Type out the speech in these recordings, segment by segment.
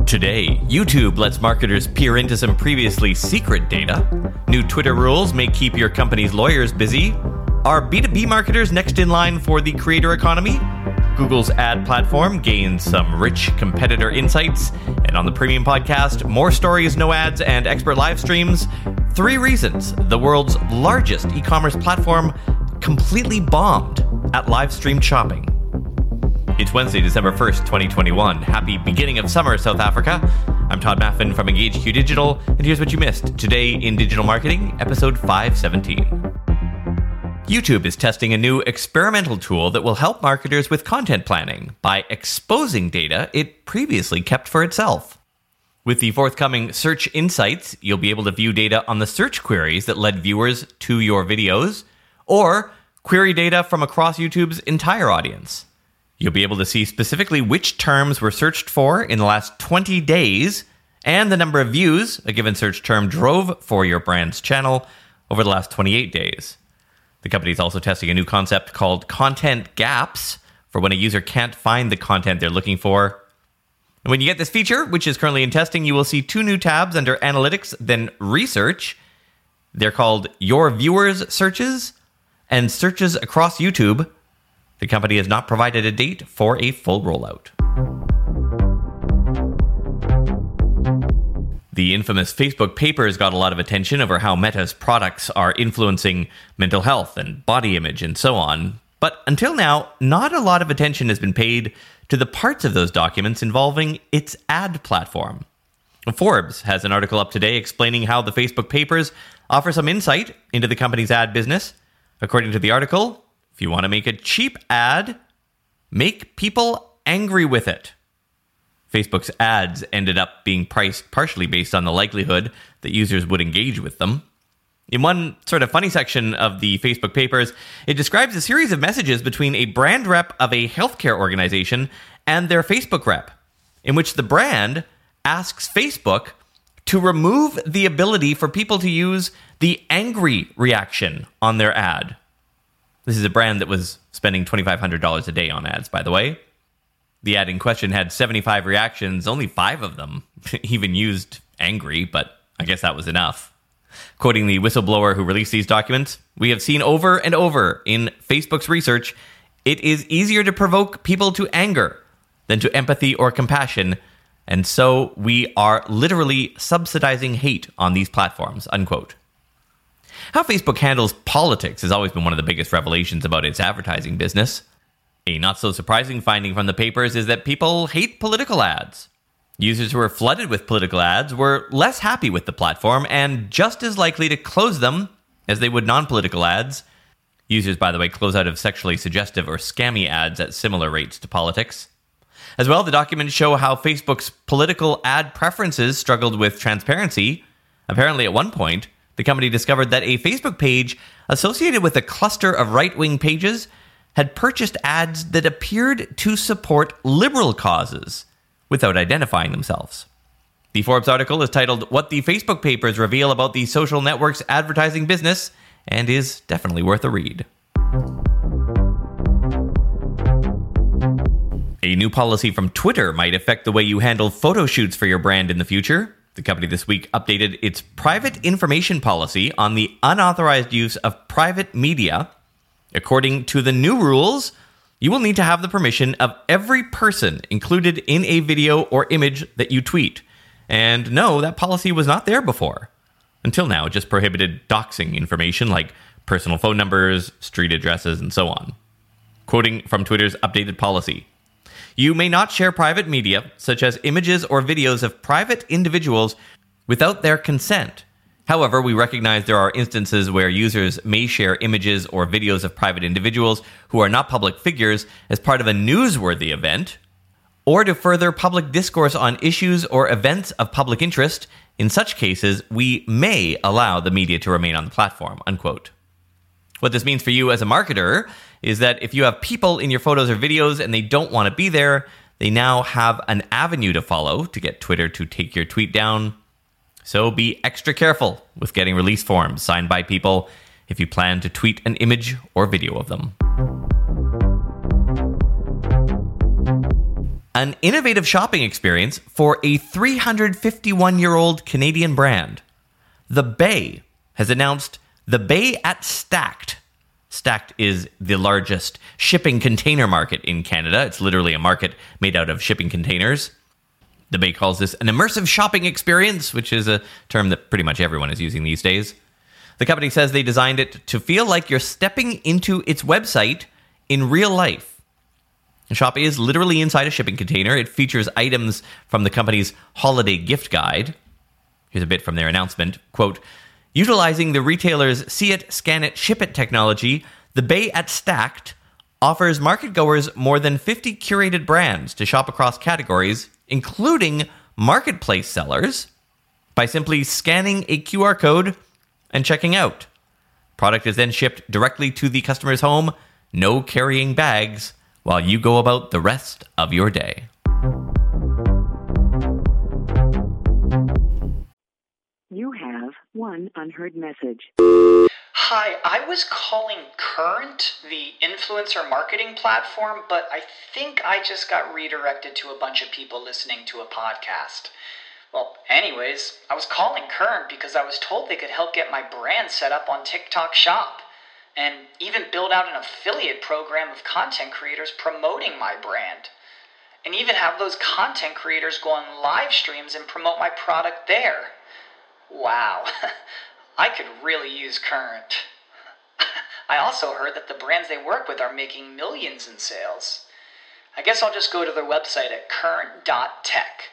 Today, YouTube lets marketers peer into some previously secret data. New Twitter rules may keep your company's lawyers busy. Are B2B marketers next in line for the creator economy? Google's ad platform gains some rich competitor insights. And on the Premium Podcast, more stories, no ads, and expert live streams. 3 reasons the world's largest e-commerce platform completely bombed at live streamed shopping. It's Wednesday, December 1st, 2021. Happy beginning of summer, South Africa. I'm Todd Maffin from EngageQ Digital, and here's what you missed today in Digital Marketing, episode 517. YouTube is testing a new experimental tool that will help marketers with content planning by exposing data it previously kept for itself. With the forthcoming Search Insights, you'll be able to view data on the search queries that led viewers to your videos, or query data from across YouTube's entire audience. You'll be able to see specifically which terms were searched for in the last 20 days and the number of views a given search term drove for your brand's channel over the last 28 days. The company is also testing a new concept called content gaps for when a user can't find the content they're looking for. And when you get this feature, which is currently in testing, you will see 2 new tabs under Analytics, then Research. They're called Your Viewers Searches and Searches Across YouTube. The company has not provided a date for a full rollout. The infamous Facebook papers got a lot of attention over how Meta's products are influencing mental health and body image and so on. But until now, not a lot of attention has been paid to the parts of those documents involving its ad platform. Forbes has an article up today explaining how the Facebook papers offer some insight into the company's ad business. According to the article, if you want to make a cheap ad, make people angry with it. Facebook's ads ended up being priced partially based on the likelihood that users would engage with them. In one sort of funny section of the Facebook papers, it describes a series of messages between a brand rep of a healthcare organization and their Facebook rep, in which the brand asks Facebook to remove the ability for people to use the angry reaction on their ad. This is a brand that was spending $2,500 a day on ads, by the way. The ad in question had 75 reactions. Only 5 of them even used angry, but I guess that was enough. Quoting the whistleblower who released these documents, "We have seen over and over in Facebook's research, it is easier to provoke people to anger than to empathy or compassion, and so we are literally subsidizing hate on these platforms," unquote. How Facebook handles politics has always been one of the biggest revelations about its advertising business. A not-so-surprising finding from the papers is that people hate political ads. Users who are flooded with political ads were less happy with the platform and just as likely to close them as they would non-political ads. Users, by the way, close out of sexually suggestive or scammy ads at similar rates to politics. As well, the documents show how Facebook's political ad preferences struggled with transparency. Apparently, at one point, the company discovered that a Facebook page associated with a cluster of right-wing pages had purchased ads that appeared to support liberal causes without identifying themselves. The Forbes article is titled "What the Facebook Papers Reveal About the Social Network's Advertising Business" and is definitely worth a read. A new policy from Twitter might affect the way you handle photo shoots for your brand in the future. The company this week updated its private information policy on the unauthorized use of private media. According to the new rules, you will need to have the permission of every person included in a video or image that you tweet. And no, that policy was not there before. Until now, it just prohibited doxing information like personal phone numbers, street addresses, and so on. Quoting from Twitter's updated policy, "You may not share private media, such as images or videos of private individuals, without their consent. However, we recognize there are instances where users may share images or videos of private individuals who are not public figures as part of a newsworthy event, or to further public discourse on issues or events of public interest. In such cases, we may allow the media to remain on the platform," unquote. What this means for you as a marketer is that if you have people in your photos or videos and they don't want to be there, they now have an avenue to follow to get Twitter to take your tweet down. So be extra careful with getting release forms signed by people if you plan to tweet an image or video of them. an innovative shopping experience for a 351-year-old Canadian brand. The Bay has announced The Bay at Stacked. Stacked is the largest shipping container market in Canada. It's literally a market made out of shipping containers. The Bay calls this an immersive shopping experience, which is a term that pretty much everyone is using these days. The company says they designed it to feel like you're stepping into its website in real life. The shop is literally inside a shipping container. It features items from the company's holiday gift guide. Here's a bit from their announcement. Quote, utilizing the retailer's See It, Scan It, Ship It technology, the Bay at Stacked offers marketgoers more than 50 curated brands to shop across categories, including marketplace sellers, by simply scanning a QR code and checking out. Product is then shipped directly to the customer's home, no carrying bags, while you go about the rest of your day. You have one unheard message. Hi, I was calling Current, the influencer marketing platform, but I think I just got redirected to a bunch of people listening to a podcast. Well, anyways, I was calling Current because I was told they could help get my brand set up on TikTok Shop, and even build out an affiliate program of content creators promoting my brand, and even have those content creators go on live streams and promote my product there. Wow, I could really use Current. I also heard that the brands they work with are making millions in sales. I guess I'll just go to their website at current.tech.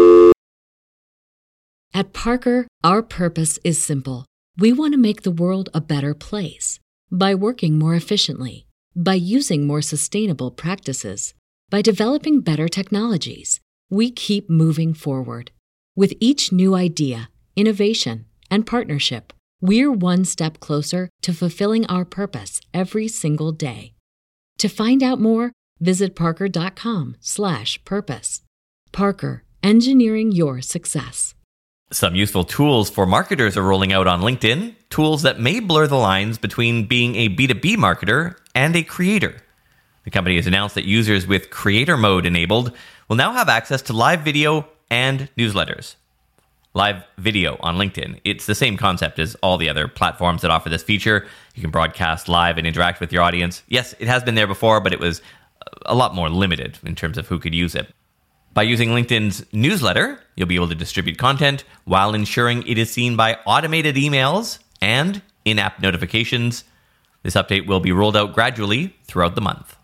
At Parker, our purpose is simple. We want to make the world a better place. By working more efficiently, by using more sustainable practices, by developing better technologies, we keep moving forward. With each new idea, innovation, and partnership, we're one step closer to fulfilling our purpose every single day. To find out more, visit parker.com/purpose. Parker, engineering your success. Some useful tools for marketers are rolling out on LinkedIn, tools that may blur the lines between being a B2B marketer and a creator. The company has announced that users with creator mode enabled will now have access to live video and newsletters. Live video on LinkedIn. It's the same concept as all the other platforms that offer this feature. You can broadcast live and interact with your audience. Yes, it has been there before, but it was a lot more limited in terms of who could use it. By using LinkedIn's newsletter, you'll be able to distribute content while ensuring it is seen by automated emails and in-app notifications. This update will be rolled out gradually throughout the month.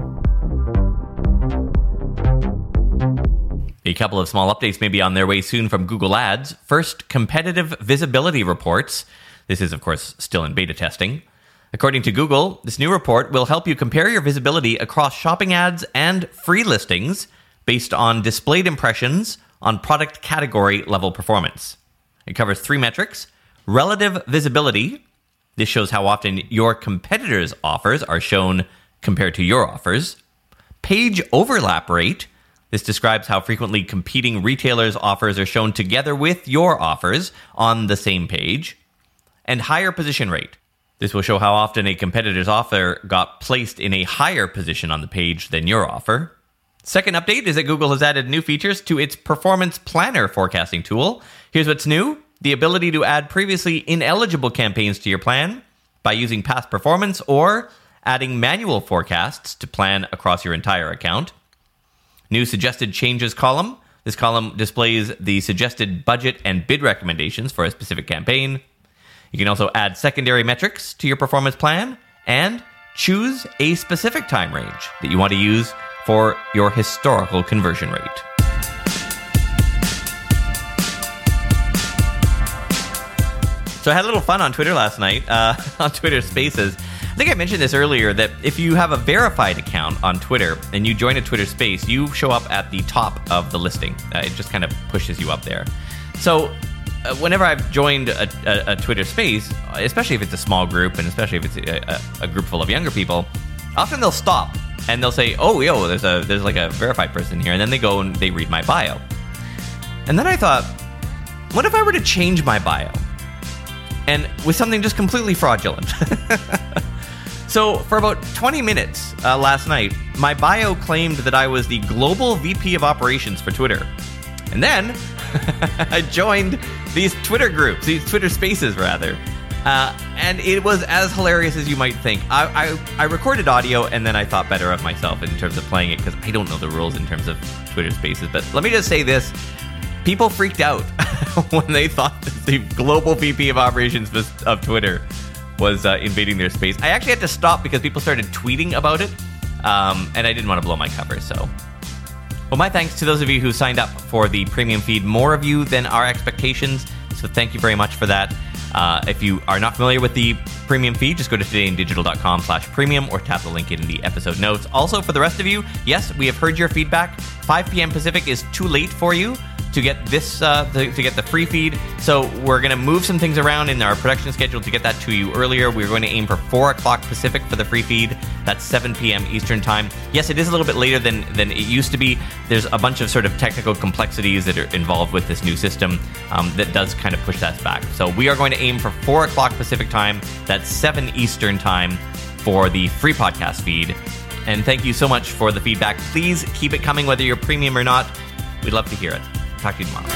A couple of small updates may be on their way soon from Google Ads. First, competitive visibility reports. This is, of course, still in beta testing. According to Google, this new report will help you compare your visibility across shopping ads and free listings based on displayed impressions on product category level performance. It covers 3 metrics. Relative visibility. This shows how often your competitors' offers are shown compared to your offers. Page overlap rate. This describes how frequently competing retailers' offers are shown together with your offers on the same page. And higher position rate. This will show how often a competitor's offer got placed in a higher position on the page than your offer. Second update is that Google has added new features to its Performance Planner forecasting tool. Here's what's new. The ability to add previously ineligible campaigns to your plan by using past performance or adding manual forecasts to plan across your entire account. New suggested changes column. This column displays the suggested budget and bid recommendations for a specific campaign. You can also add secondary metrics to your performance plan and choose a specific time range that you want to use for your historical conversion rate. So I had a little fun on Twitter last night, on Twitter Spaces. I think I mentioned this earlier, that if you have a verified account on Twitter and you join a Twitter Space, you show up at the top of the listing. It just kind of pushes you up there. So whenever I've joined a Twitter Space, especially if it's a small group and especially if it's a group full of younger people, often they'll stop and they'll say, oh, yo, there's like a verified person here. And then they go and they read my bio. And then I thought, what if I were to change my bio? And with something just completely fraudulent? So for about 20 minutes last night, my bio claimed that I was the global VP of operations for Twitter. And then I joined these Twitter groups, these Twitter spaces rather. And it was as hilarious as you might think. I recorded audio and then I thought better of myself in terms of playing it because I don't know the rules in terms of Twitter spaces. But let me just say this. People freaked out when they thought that the global VP of operations of Twitter was invading their space. I actually had to stop because people started tweeting about it. And I didn't want to blow my cover, so... Well, my thanks to those of you who signed up for the premium feed. More of you than our expectations, so thank you very much for that. If you are not familiar with the premium feed, just go to todayindigital.com/premium or tap the link in the episode notes. Also, for the rest of you, yes, we have heard your feedback. 5 p.m. Pacific is too late for you to get this to get the free feed. So we're going to move some things around in our production schedule to get that to you earlier. We're going to aim for 4 o'clock Pacific for the free feed. That's 7 p.m. Eastern time. Yes, it is a little bit later than it used to be. There's a bunch of sort of technical complexities that are involved with this new system that does kind of push that back. So we are going to aim for 4 o'clock Pacific time. That's 7 Eastern time for the free podcast feed. And thank you so much for the feedback. Please keep it coming whether you're premium or not. We'd love to hear it. Talk to you tomorrow.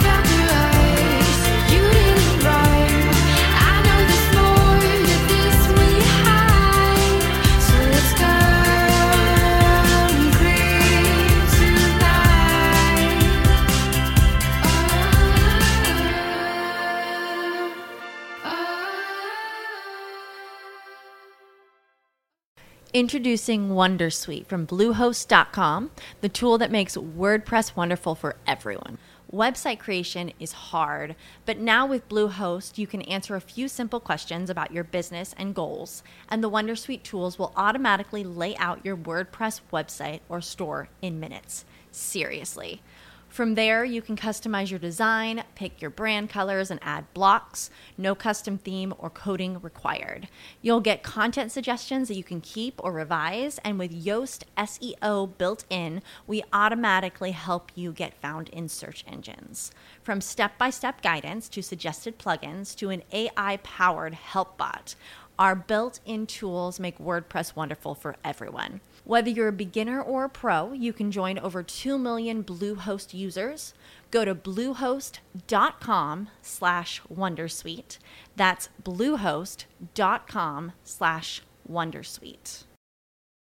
Introducing Wondersuite from Bluehost.com, the tool that makes WordPress wonderful for everyone. Website creation is hard, but now with Bluehost, you can answer a few simple questions about your business and goals, and the Wondersuite tools will automatically lay out your WordPress website or store in minutes. Seriously. From there, you can customize your design, pick your brand colors, and add blocks. No custom theme or coding required. You'll get content suggestions that you can keep or revise, and with Yoast SEO built in, we automatically help you get found in search engines. From step-by-step guidance to suggested plugins to an AI-powered help bot, our built-in tools make WordPress wonderful for everyone. Whether you're a beginner or a pro, you can join over 2 million Bluehost users. Go to bluehost.com/wondersuite. That's bluehost.com/wondersuite.